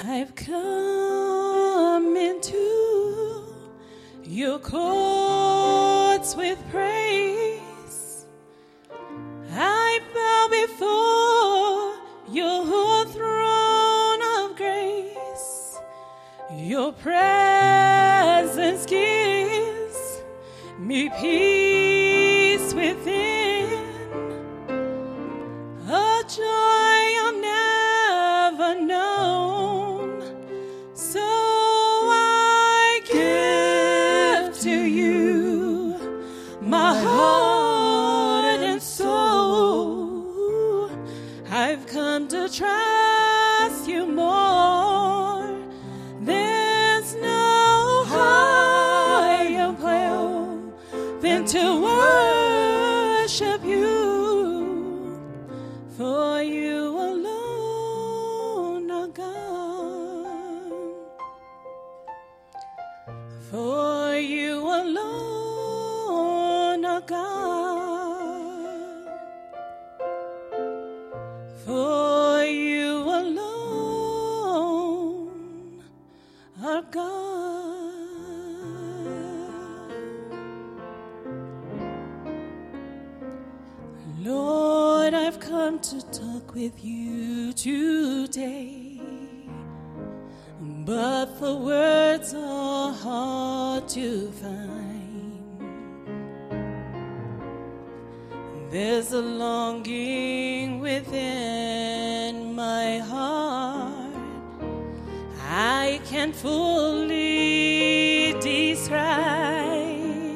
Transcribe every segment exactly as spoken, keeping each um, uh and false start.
I've come into your courts with praise. I bow before your throne of grace. Your presence gives me peace within, a joy I've never known. So I give to you my heart and soul. I've come to trust you more. There's no higher plan than to worship you, for you alone are God. For you alone are God. For you alone are God. Lord, I've come to talk with you today, but the words are hard to find. There's a longing within my heart I can't fully describe,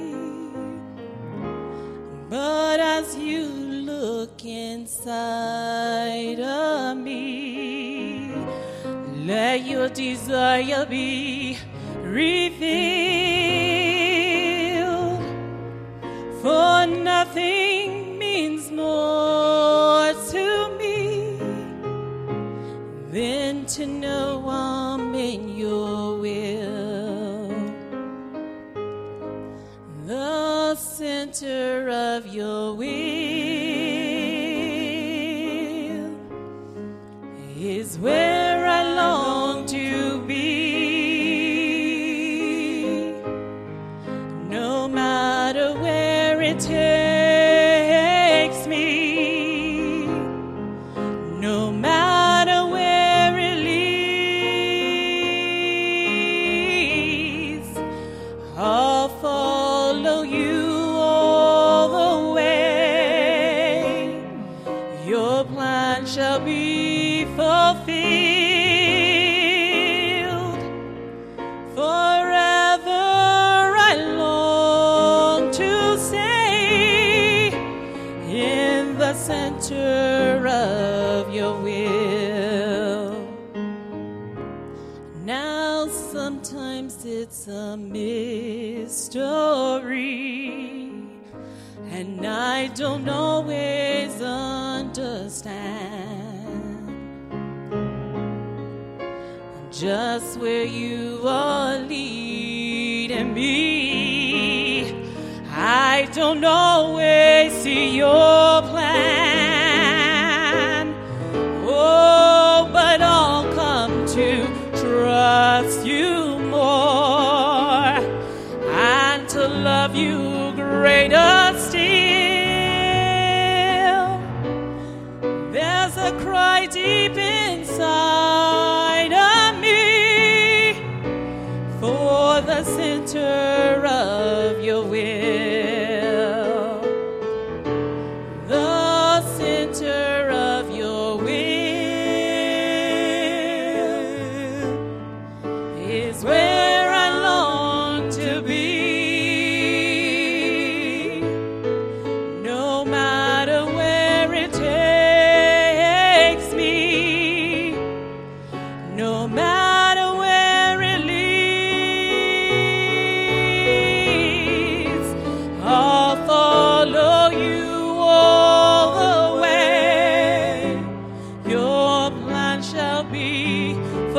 but as you look inside of me, let your desire be revealed. For nothing means more to me than to know I'm in your will, the center of your will is where I long to be, no matter where it takes me, no matter where it leads, I'll follow you all the way. Your plan shall be fulfilled. Forever I long to stay in the center of your will. Now sometimes it's a mystery, and I don't always understand just where you are leading me. I don't always see your plan. Oh, but I'll come to trust you more and to love you greater still. There's a cry deep inside of me for the center of your will, the center of your will is where I long to be, no matter where it takes me, no matter where it leads, I'll follow you all the way. Your plan shall be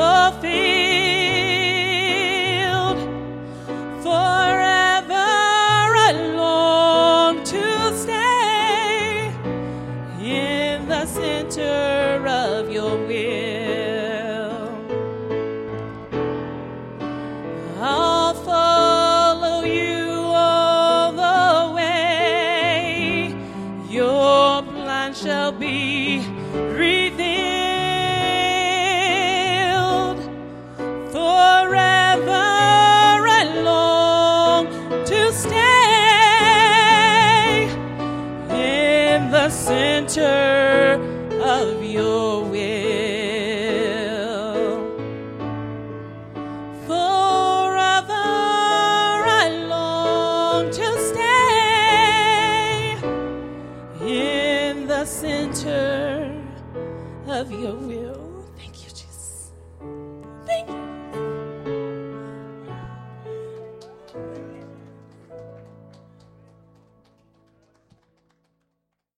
fulfilled. Forever I long to stay in the center of your will. Amen.